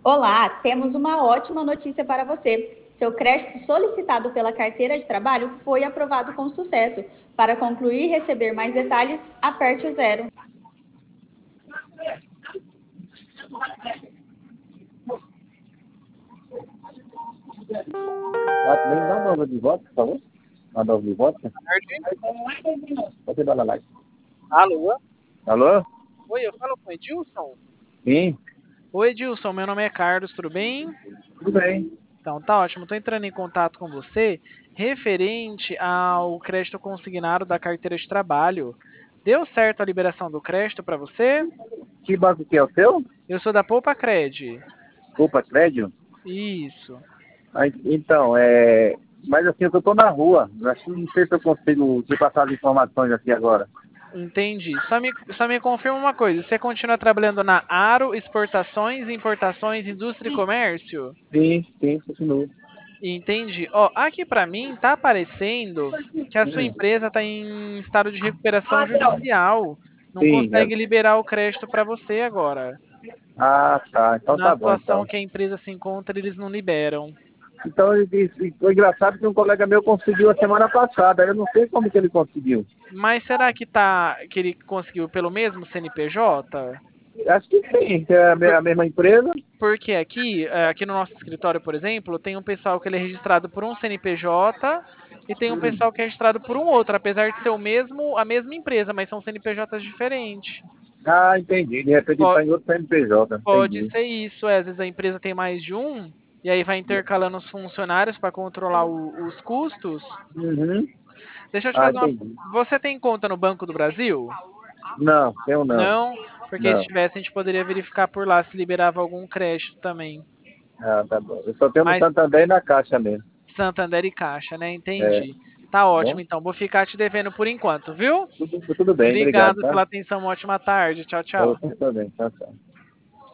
Olá, temos uma ótima notícia para você. Seu crédito solicitado pela carteira de trabalho foi aprovado com sucesso. Para concluir e receber mais detalhes, aperte o zero. Vem dá uma dose de vodka, por favor. Uma dose de vodka. Tarde. Pode dar lá. Alô? Alô? Oi, eu falo com o Edilson? Sim, Oi, Edilson, meu nome é Carlos, tudo bem? tudo bem. Então, tá ótimo. Estou entrando em contato com você referente ao crédito consignado da carteira de trabalho. Deu certo a liberação do crédito para você? Que banco que é o seu? Eu sou da Poupa Cred. Culpa Crédito? Isso. Então, mas assim, eu tô na rua. Acho que não sei se eu consigo te passar as informações aqui agora. Entendi. Só me confirma uma coisa. Você continua trabalhando na Aro Exportações, Importações, Indústria e Comércio? Sim, continuo. Entendi. Ó, aqui para mim tá aparecendo que a sua empresa está em estado de recuperação judicial. Não Sim, consegue liberar o crédito para você agora. Ah, tá. Então Na tá bom, situação então. que a empresa se encontra, eles não liberam. Então, foi engraçado que um colega meu conseguiu a semana passada. Eu não sei como que ele conseguiu. Mas será que ele conseguiu pelo mesmo CNPJ? Acho que sim, que é Por- a mesma empresa. Porque aqui no nosso escritório, por exemplo, tem um pessoal que ele é registrado por um CNPJ e tem um pessoal que é registrado por um outro, apesar de ser a mesma empresa, mas são CNPJs diferentes. Ah, entendi. De repente ele Po- está em outro CNPJ. Pode Entendi. ser isso, às vezes a empresa tem mais de um, e aí vai intercalando os funcionários para controlar os custos. Uhum. Deixa eu te Ah, fazer uma. entendi. Você tem conta no Banco do Brasil? Não, eu não. Não, porque se Não. tivesse, a gente poderia verificar por lá se liberava algum crédito também. Ah, tá bom. Eu só tenho no Mas Santander e na Caixa mesmo. Santander e Caixa, né? É, Entendi. Tá tá ótimo, bom? então. Vou ficar te devendo por enquanto, viu? Tudo bem, obrigado, Obrigado tá? pela atenção. Uma ótima tarde. Tchau, tchau. Eu também. Tchau, tchau.